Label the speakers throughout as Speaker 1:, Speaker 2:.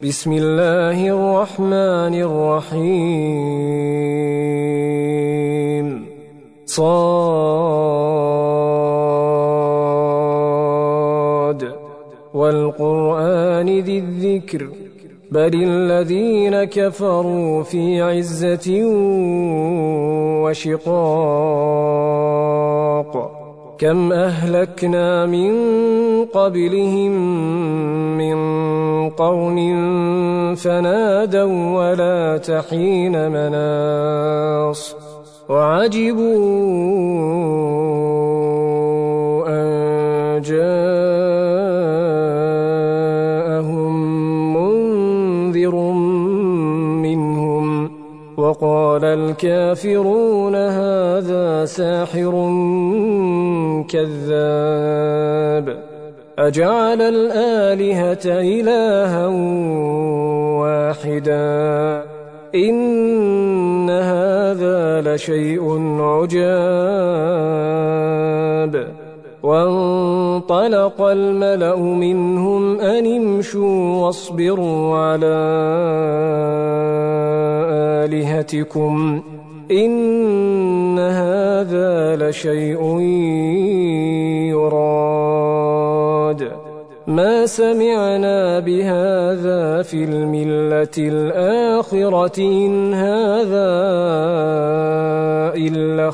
Speaker 1: بسم الله الرحمن الرحيم صاد والقرآن ذي الذكر بل الذين كفروا في عزة وشقاق كم أهلكنا من قبلهم من قرن فنادوا ولا تحين مناص وعجبوا أن جاءهم منذر منهم وقال الكافرون هذا ساحر كذاب أجعل الآلهة إلها واحدا إن هذا لشيء عجاب وانطلق الملأ منهم أن امشوا واصبروا على آلهتكم إن هذا لشيء يراد ما سمعنا بهذا في الملة الآخرة إن هذا إلا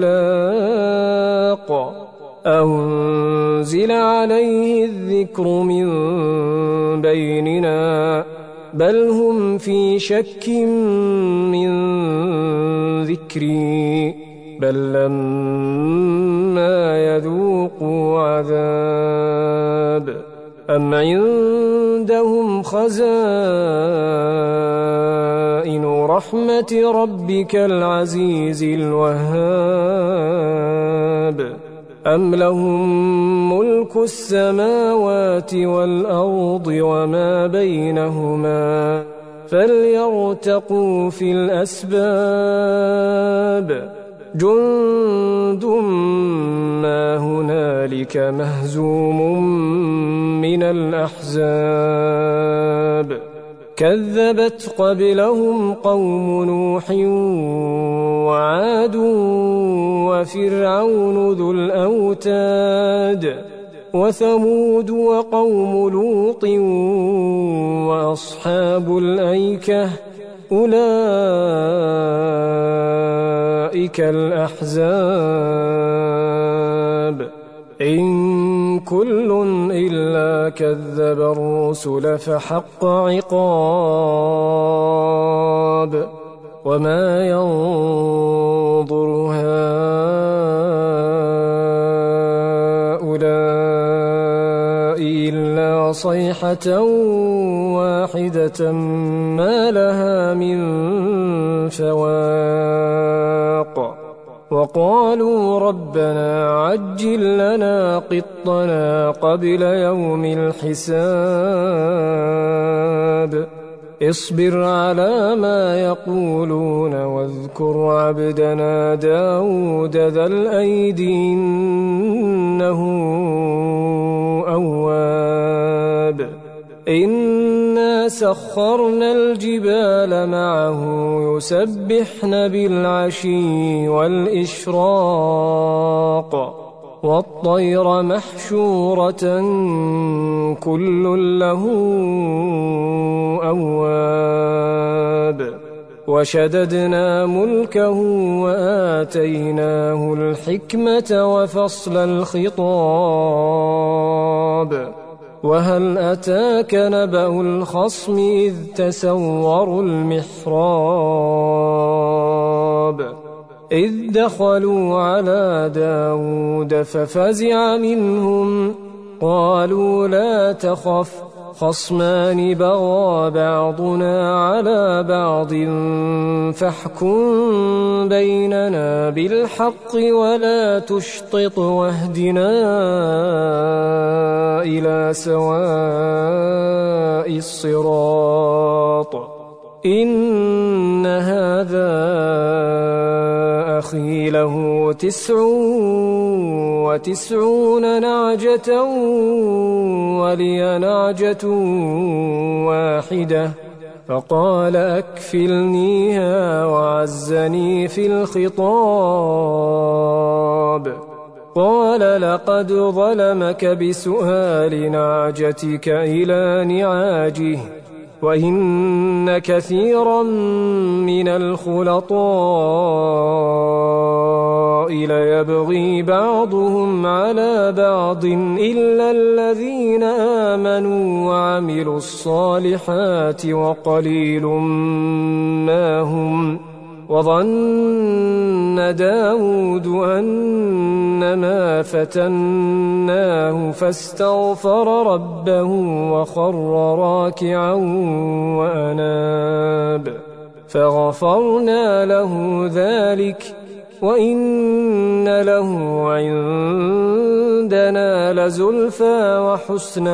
Speaker 1: اختلاق أنزل عليه الذكر من بيننا بل هم في شك من ذكري بل لما يذوقوا عذاب أم عندهم خزائن رحمة ربك العزيز الوهاب أم لهم ملك السماوات والأرض وما بينهما فليرتقوا في الأسباب جند ما هنالك مهزوم من الأحزاب كذبت قبلهم قوم نوح وعاد وفرعون ذو الأوتاد وثمود وقوم لوط وأصحاب الأيكة أولئك الأحزاب إن كل إلا كذب الرسل فحق عقاب وما ينظر هؤلاء إلا صيحة واحدة ما لها من فواق وقالوا ربنا عجل لنا قطنا قبل يوم الحساب اصبر على ما يقولون واذكر عبدنا داود ذا الأيد إنه أواب إنا سخرنا الجبال معه يسبحن بالعشي والإشراق والطير محشورة كل له أواب وشددنا ملكه وآتيناه الحكمة وفصل الخطاب وهل أتاك نبأ الخصم إذ تسوروا المحراب إذ دخلوا على داود ففزع منهم قالوا لا تخف خصمان بغى بعضنا على بعض فاحكم بيننا بالحق ولا تشطط واهدنا إلى سواء الصراط إن هذا أخي له 99 نعجة ولي نعجة واحدة، فقال أكفلنيها وعزني في الخطاب. قال لقد ظلمك بسؤال نعجتك إلى نعاجه، وإن كثيرا من الخلطاء ليبغي بعضهم على بعض إلا الذين آمنوا وعملوا الصالحات وقليل ما هم. وظن داود أنما فتناه فاستغفر ربه وخر راكعا وأناب، فغفرنا له ذلك وإن له عندنا لزلفى وحسن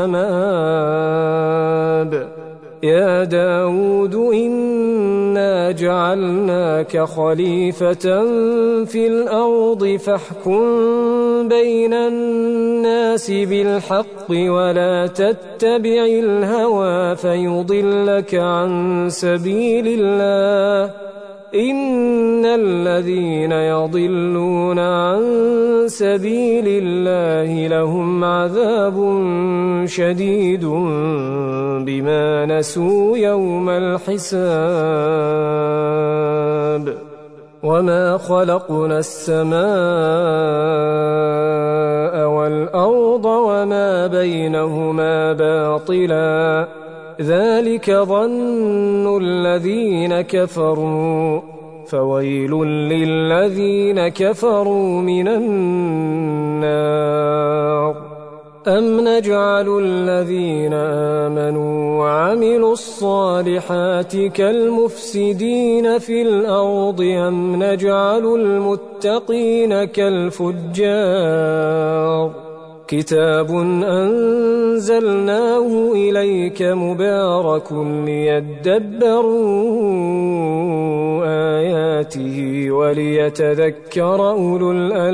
Speaker 1: مآب. يا داود إنا جعلناك خليفة في الأرض فاحكم بين الناس بالحق ولا تتبع الهوى فيضلك عن سبيل الله. إن الذين يضلون عن سبيل الله لهم عذاب شديد بما نسوا يوم الحساب. وما خلقنا السماء والأرض وما بينهما باطلا، ذلك ظن الذين كفروا، فويل للذين كفروا من النار. أم نجعل الذين آمنوا وعملوا الصالحات كالمفسدين في الأرض أم نجعل المتقين كالفجار؟ كتاب أنزلناه إليك مبارك ليدبروا آياته وليتذكر أولو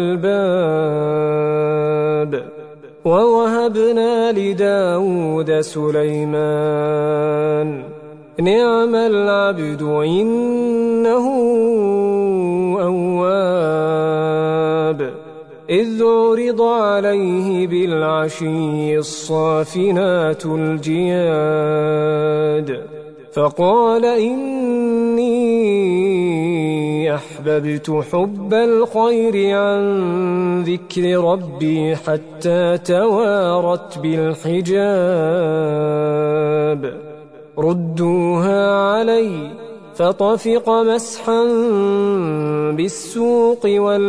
Speaker 1: الألباب. ووهبنا لداود سليمان نعم العبد إنه أواب، إذ عرض عليه بالعشي الصافنات الجياد، فقال إني أحببت حب الخير عن ذكر ربي حتى توارت بالحجاب. ردوها علي فطفق مسحا بالسوق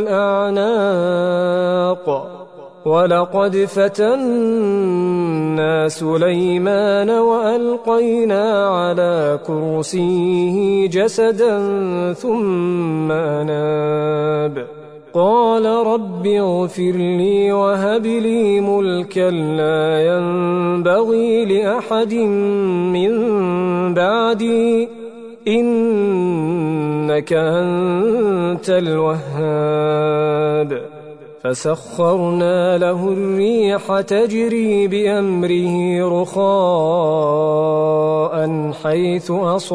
Speaker 1: والأعناق. ولقد فتنا سليمان وألقينا على كرسيه جسدا ثم أناب. قال رب اغفر لي وهب لي ملكا لا ينبغي لأحد من بعدي إنك أنت الوهاب. فسخرنا له الريح تجري بأمره رخاء حيث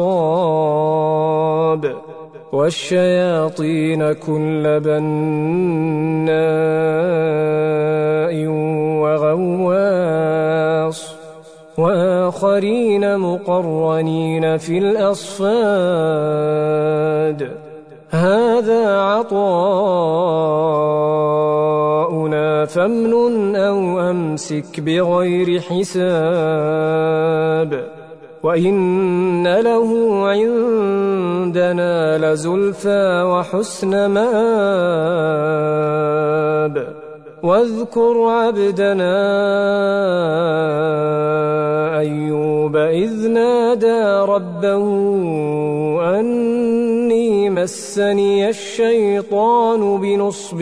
Speaker 1: أصاب، والشياطين كل بناء وغواص، وآخرين مقرنين في الأصفاد. هذا عطاؤنا فامنن أو أمسك بغير حساب، وإن له عندنا لزلفى وحسن مآب. واذكر عبدنا أيوب إذ نادى ربه أني مسني الشيطان بنصب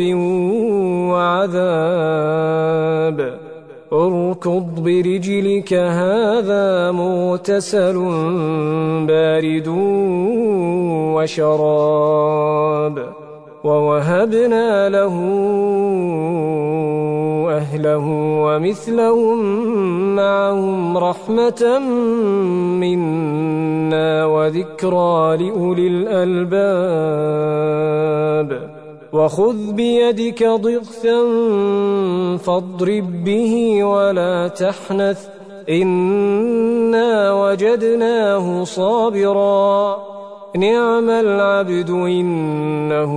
Speaker 1: وعذاب. اركض برجلك هذا مغتسل بارد وشراب. ووهبنا له أهله ومثلهم معهم رحمة منا وذكرى لأولي الألباب وخذ بيدك ضغثا فاضرب به ولا تحنث إنا وجدناه صابرا نعم العبد إنه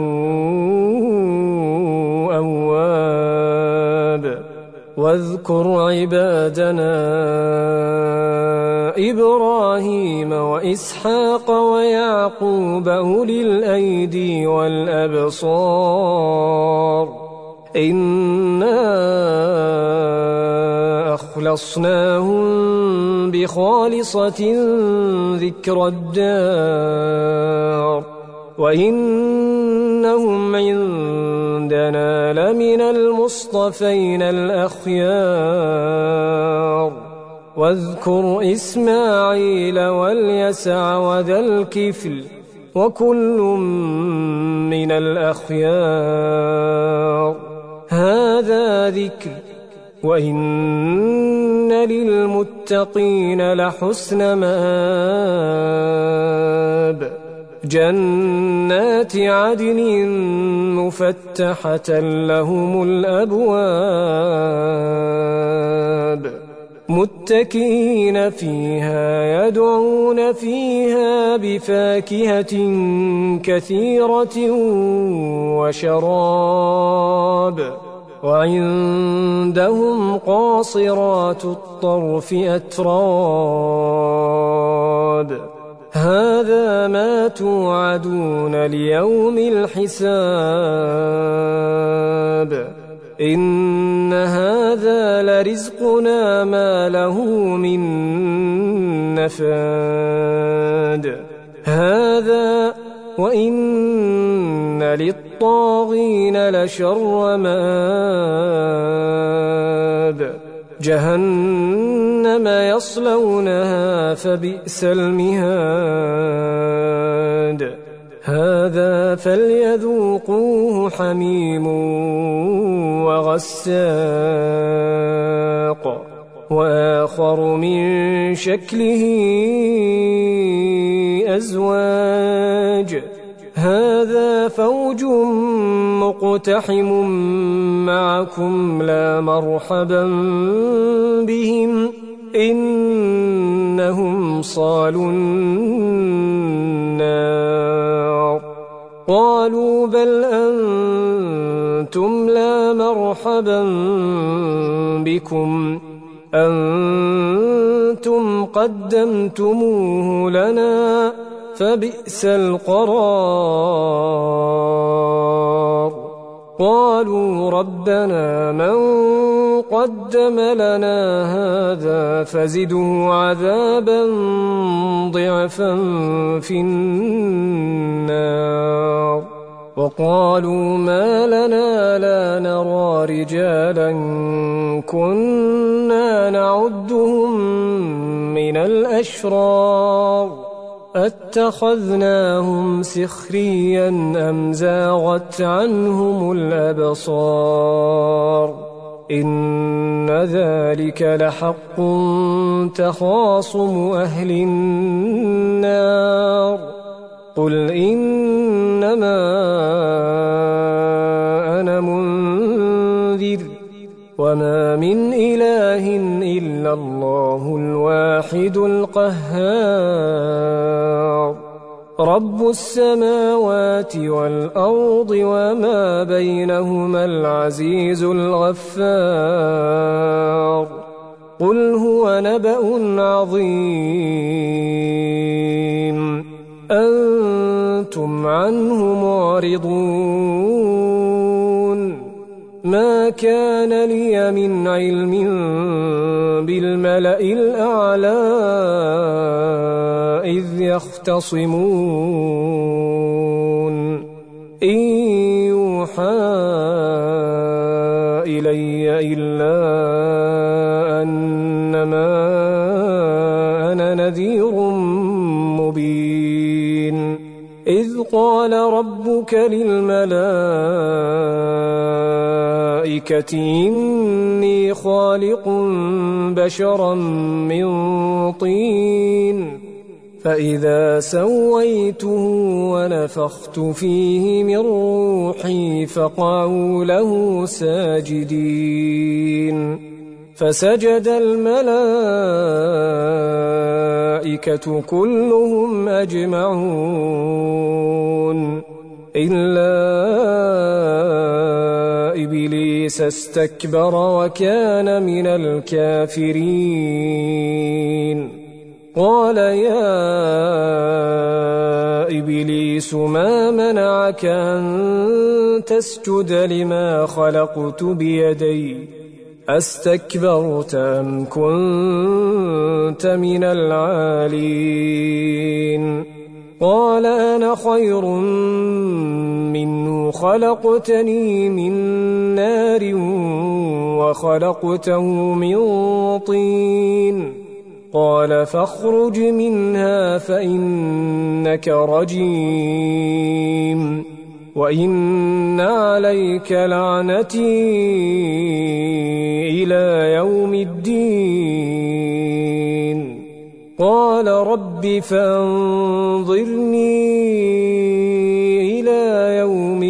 Speaker 1: أواب واذكر عبادنا إبراهيم وإسحاق ويعقوب أولي الأيدي والأبصار إنا أخلصناهم بخالصة ذكر الدار وإنهم عندنا لمن المصطفين الأخيار واذكر إسماعيل واليسع وذا الكفل وكل من الأخيار هذا ذكر وإن للمتقين لحسن مآب جنات عدن مفتحة لهم الأبواب متكئين فيها يدعون فيها بفاكهة كثيرة وشراب وعندهم قاصرات الطرف أتراب هذا ما توعدون ليوم الحساب إن هذا لرزقنا ما له من نفاد هذا وإن للطاغين لشر مآب جهنم يصلونها فبئس المهاد هذا فليذوقوه حميم وغساق وآخر من شكله أزواج هذا فوج مقتحم معكم لا مرحبا بهم إنهم صالوا النار قالوا بل أنتم لا مرحبا بكم أنتم قدمتموه لنا فبئس القرار قالوا ربنا من قدم لنا هذا فزده عذابا ضعفا في النار وقالوا ما لنا لا نرى رجالا كنا نعدهم من الأشرار أتخذناهم سخريا أم زاغت عنهم الأبصار إن ذلك لحق تخاصم أهل النار قل إنما أنا منذر وما من إله إلا الله الواحد القهار رب السماوات والأرض وما بينهما العزيز الغفار قل هو نبأ عظيم أنتم عنه معرضون ما كان لي من علم بالملأ الأعلى إذ يختصمون إن يوحى إلي إلا أنما أنا نذير مبين إذ قال ربك للملائكة إني خالق بشرا من طين فإذا سويته ونفخت فيه من روحي فقعوا له ساجدين فسجد الملائكة كلهم أجمعون إلا إبليس استكبر وكان من الكافرين قال يا إبليس ما منعك أن تسجد لما خلقت بيدي أستكبرت أم كنت من العالين قال أنا خير منه خلقتني من نار وخلقته من طين قال فاخرج منها فإنك رجيم وإن عليك لعنتي إلى يوم الدين قال رب فانظرني إلى يوم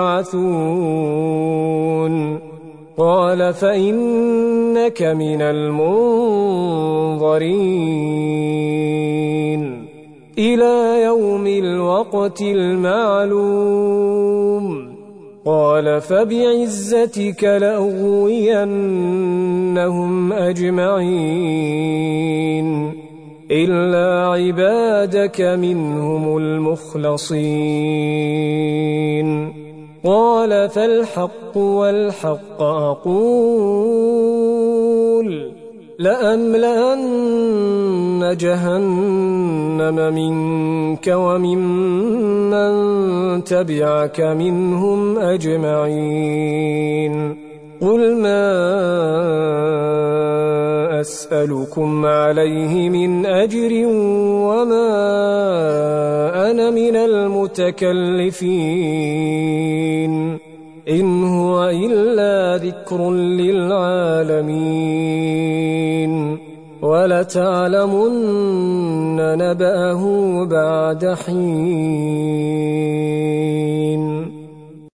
Speaker 1: يبعثون قال فإنك من المنظرين إلى يوم الوقت المعلوم قال فبعزتك لأغوينهم أجمعين إلا عبادك منهم المخلصين قال فالحق والحق أقول لأملأن جهنم منك وممن تبعك منهم أجمعين قل ما أسألكم عليه من أجر وما أنا من المتكلفين إن هو إلا ذكر للعالمين ولتعلمن نبأه بعد حين